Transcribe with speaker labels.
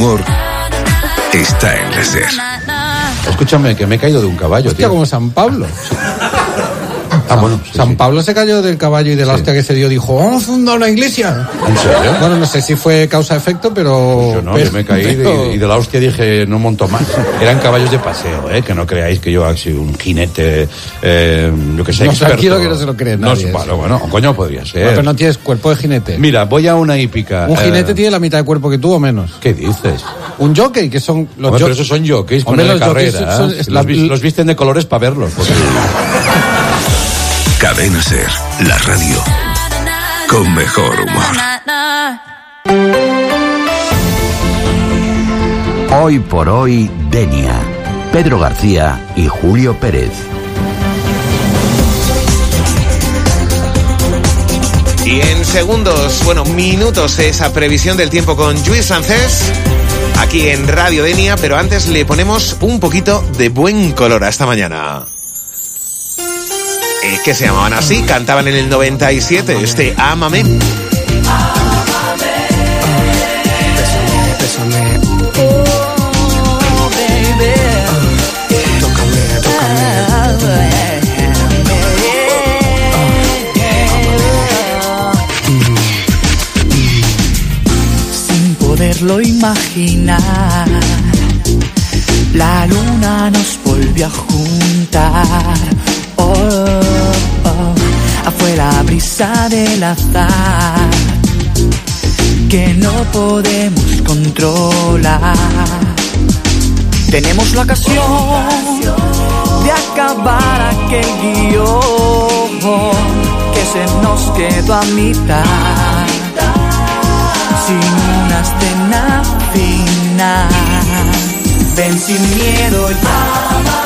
Speaker 1: humor está en la SER.
Speaker 2: Escúchame, que me he caído de un caballo,
Speaker 3: hostia,
Speaker 2: tío.
Speaker 3: como San Pablo.
Speaker 2: Bueno, sí,
Speaker 3: San Pablo se cayó del caballo y de la hostia que se dio, dijo, vamos a fundar una iglesia.
Speaker 2: ¿En serio?
Speaker 3: Bueno, no sé si fue causa-efecto, pero...
Speaker 2: Pues yo no, yo me caí y de la hostia dije, no monto más. Eran caballos de paseo, que no creáis que yo he sido un jinete, yo que sé,
Speaker 3: no,
Speaker 2: experto.
Speaker 3: Tranquilo que no se lo cree nadie.
Speaker 2: No, bueno, coño, podría ser.
Speaker 3: Pero no tienes cuerpo de jinete.
Speaker 2: Mira, voy a una hípica.
Speaker 3: Un jinete tiene la mitad de cuerpo que tú o menos.
Speaker 2: ¿Qué dices?
Speaker 3: Un jockey, que son los
Speaker 2: pero esos son jockeys con la carrera. Los visten de colores para verlos. Porque...
Speaker 1: Cadena SER, la radio con mejor humor.
Speaker 4: Hoy por hoy, Denia, Pedro García y Julio Pérez.
Speaker 5: Y en segundos, minutos, esa previsión del tiempo con Lluís Francés, aquí en Radio Denia, pero antes le ponemos un poquito de buen color a esta mañana. Que se llamaban así, cantaban en el 97, Ámame.
Speaker 6: Sin poderlo imaginar, la luna nos volvió a juntar. Fue la brisa del azar que no podemos controlar. Tenemos la ocasión de acabar aquel guión que se nos quedó a mitad, sin una escena final. Ven sin miedo y ama.